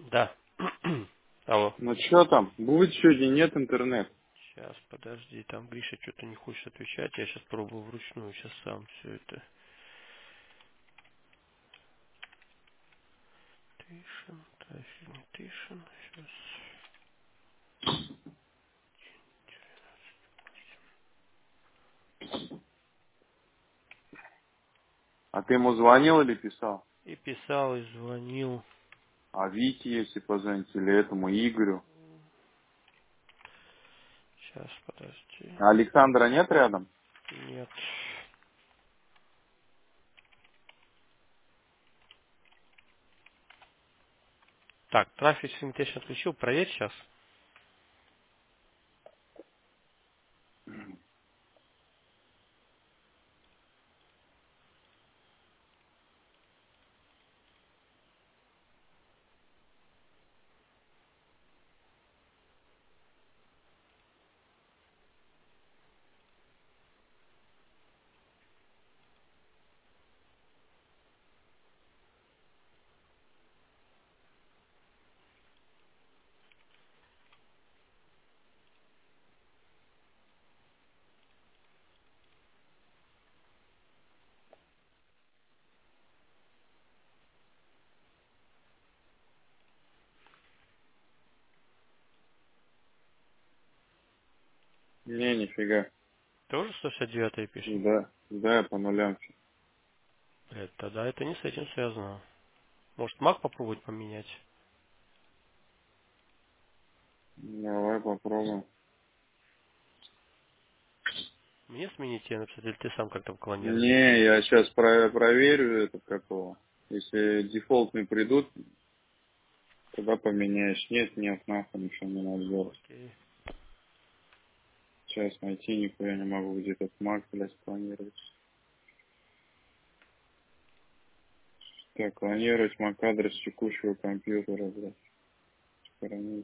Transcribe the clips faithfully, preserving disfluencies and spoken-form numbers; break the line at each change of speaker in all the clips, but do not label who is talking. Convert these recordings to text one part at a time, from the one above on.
Да. Алло.
Ну что там? Будет сегодня, нет интернет.
Сейчас, подожди, там Гриша что-то не хочет отвечать. Я сейчас пробую вручную, сейчас сам все это. Тышин, трафик, не Тышин. Сейчас.
А ты ему звонил или писал?
И писал, и звонил.
А Вите, если позвонить, или этому Игорю.
Сейчас, подожди.
А Александра нет рядом?
Нет. Так, трафик сегментейшн отключил. Проверь сейчас.
Не, нифига.
Тоже сто шестьдесят девять пишем?
Да, да, я по нулям. всё.
Блядь, тогда это не с этим связано. Может, маг попробовать поменять?
Давай попробуем.
Мне сменить тебе написать, или ты сам как-то клонируешь?
Не, я сейчас про проверю это какого. Если дефолтные придут, тогда поменяешь. Нет, нет, нахуй ничего не надо делать.
Окей.
Сейчас найти нихуя не могу, где этот маг, блядь, клонировать. Так, клонировать мак-адрес текущего компьютера, блядь. Сохранить.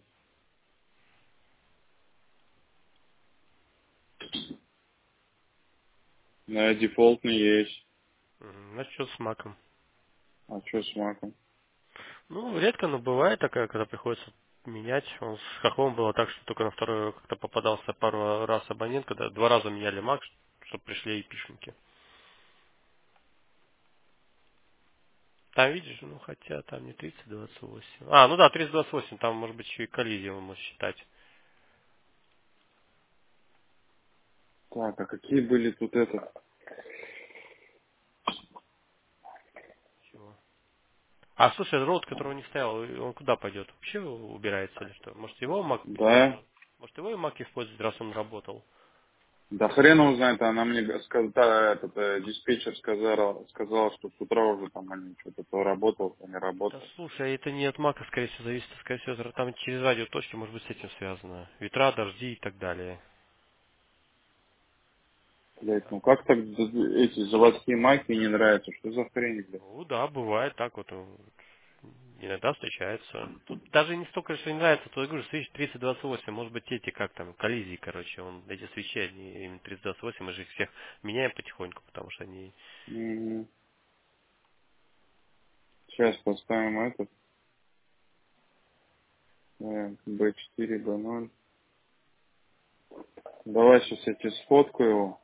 Да, дефолтный есть.
Мгм. Значит, что с маком?
А что с маком?
Ну, редко, но бывает такая, когда приходится менять. Он с хохлом было так, что только на второй как-то попадался пару раз абонент, когда два раза меняли мак, чтобы пришли эпишники. Там видишь, ну хотя там не тридцать двадцать восемь. А, ну да, тридцать двадцать восемь, там может быть еще и коллизию можно считать.
Так, а какие были тут это?
Чего? А слушай, роут, который у них стоял, он куда пойдет? Вообще убирается или что? Может его мак
Да?
Может его и мак использовать, раз он работал?
Да хрен его знает, она мне сказала, да, этот э, диспетчер сказал, сказал, что с утра уже там они что-то то работал, то не
Да
работал.
слушай, это не от мака, скорее всего, зависит, скорее всего, там через радиоточки, может быть, с этим связано. Ветра, дожди и так далее.
Блять, ну как так д- эти заводские маки не нравятся? Что за хрень, блядь?
Ну да, бывает так вот. э, Иногда встречаются. Тут даже не столько, что не нравится, то я говорю, свечи тридцать двадцать восемь, может быть, эти, как там, коллизии, короче, он, эти свечи, они именно тридцать двадцать восемь, мы же их всех меняем потихоньку, потому что они...
Мгм. Сейчас поставим этот э, бэ четыре, бэ ноль. Давай сейчас я тебе сфоткаю его.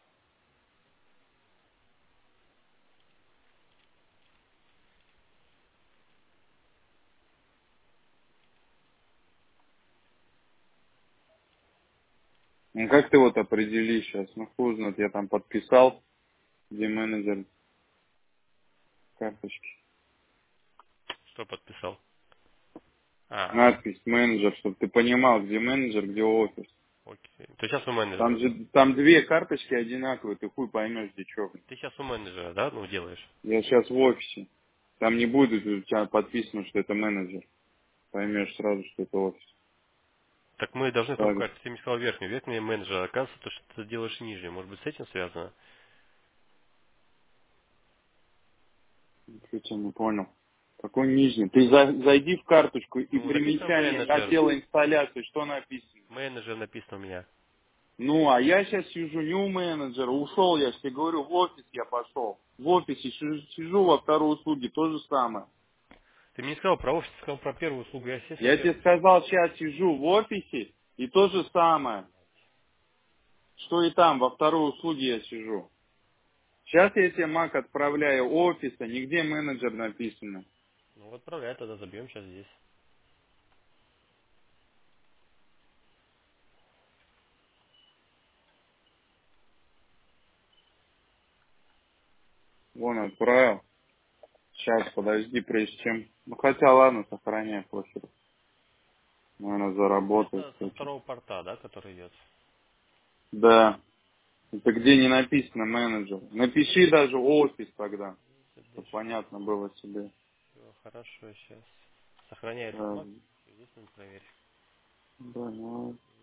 Ну как ты вот определи сейчас? Ну хуй знает, я там подписал, где менеджер карточки.
Что подписал? А,
Надпись менеджер, чтобы ты понимал, где менеджер, где офис.
окей. Ты сейчас у менеджера.
Там же там две карточки одинаковые, ты хуй поймешь, где что.
Ты сейчас у менеджера, да, ну, делаешь?
Я сейчас в офисе. Там не будет у тебя подписано, что это менеджер. Поймешь сразу, что это офис.
Так мы должны в какую
Так,
карту? Ты мне сказал верхнюю. Верхний менеджер, оказывается, то, что ты делаешь нижнюю. Может быть, с этим связано?
что-то не понял. Какой нижний? Ты за- зайди в карточку и
Ну, написано
примечание
менеджер.
отдела инсталляции, что написано?
Менеджер написано у меня.
Ну, а я сейчас сижу не у менеджера, ушел, я же тебе говорю, в офис я пошел. В офисе сижу, сижу во второй услуге, то же самое.
Ты мне не сказал про офис, ты сказал про первую услугу. Я естественно
Я тебе
первую услугу.
сказал, сейчас сижу в офисе, и то же самое, что и там, во второй услуге я сижу. Сейчас я тебе, Мак, отправляю офиса, нигде менеджер написано.
Ну, отправляй, тогда забьем сейчас здесь.
Вон, отправил. Сейчас, подожди, прежде чем... Ну, хотя, ладно, сохраняй после. Наверное, заработает
Это
с
со
этим.
второго порта, да, который идет?
Да. Это где не написано менеджер. Напиши даже офис тогда, чтобы понятно было себе.
Все, хорошо, сейчас. Сохраняй этот
Да,
маг. Здесь надо проверить.
да, ну,